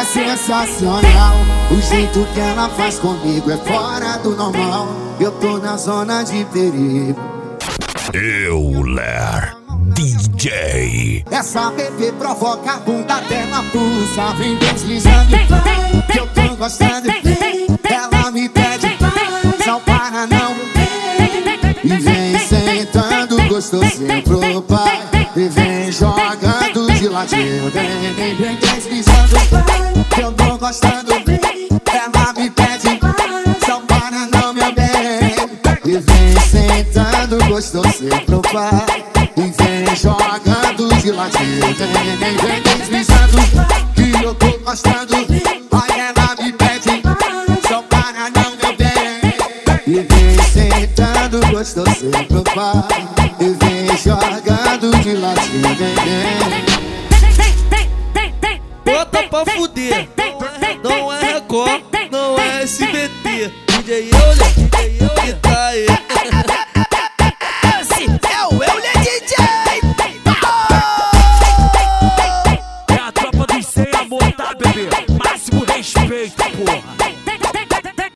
sensacional. O jeito que ela faz comigo é fora do normal. Eu tô na zona de perigo. Euler DJ. Essa bebê provoca a bunda até na pulsa. Vem deslizando, que eu tô gostando. Ela me pede, não para não. E vem sentando gostosinho pro pai. E vem jogando de ladinho. Vem deslizando, que eu tô gostando. Ela me pede, não para não, meu bem. E vem sentando gostosinho pro pai. E vem jogando de ladinho. Vem deslizando, que eu tô gostando. Aí ela me pede, não para não, meu bem. E vem sentando gostosinho pro pai. E vem jogando de ladinho. Bota pra fuder, não é Record.